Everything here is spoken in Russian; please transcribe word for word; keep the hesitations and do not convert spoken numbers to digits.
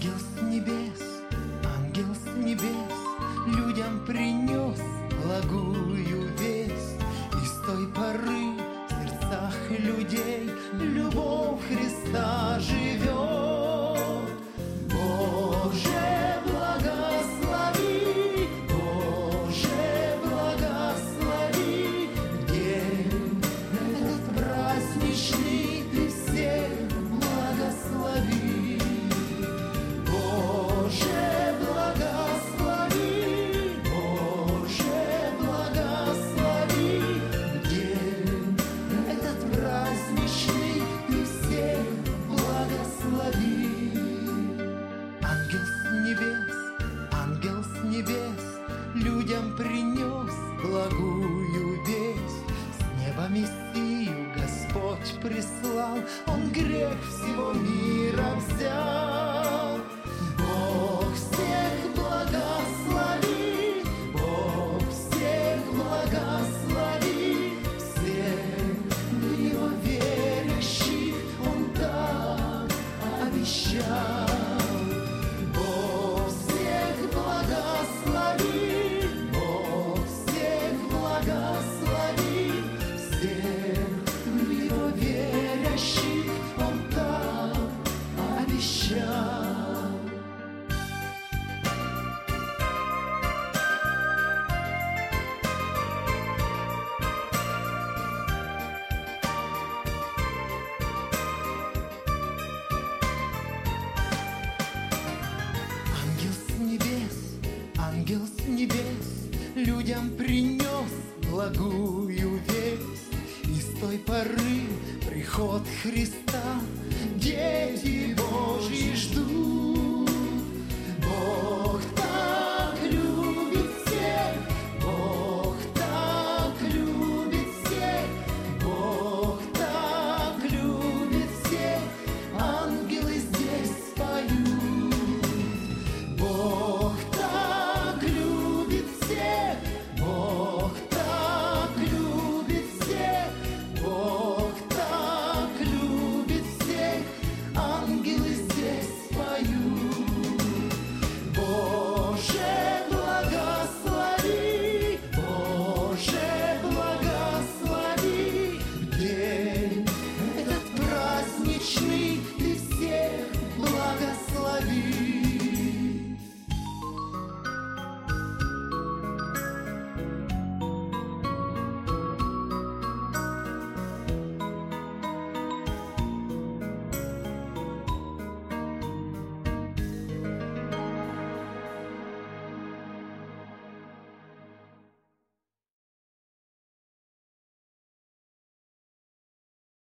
Ангел с небес, ангел с небес людям принес благую весть. И с той поры в сердцах людей любовь Христа живет. Боже, благослови, Боже, благослови день этот праздничный, Ты всех благослови. Боже, благослови, Боже, благослови день этот праздничный, Ты всех благослови. Ангел с небес, ангел с небес людям принес благую весть. С неба Мессию Господь прислал, Он грех всего мира взял. Бог всех благослови, Бог всех благослови, всех в Него верящих Он так обещал. Бог всех благослови, Бог всех благослови, всех в Него верящих Он так обещал. Ангел с небес, ангел с небес людям принес благую весть. И с той поры приход Христа дети Божьи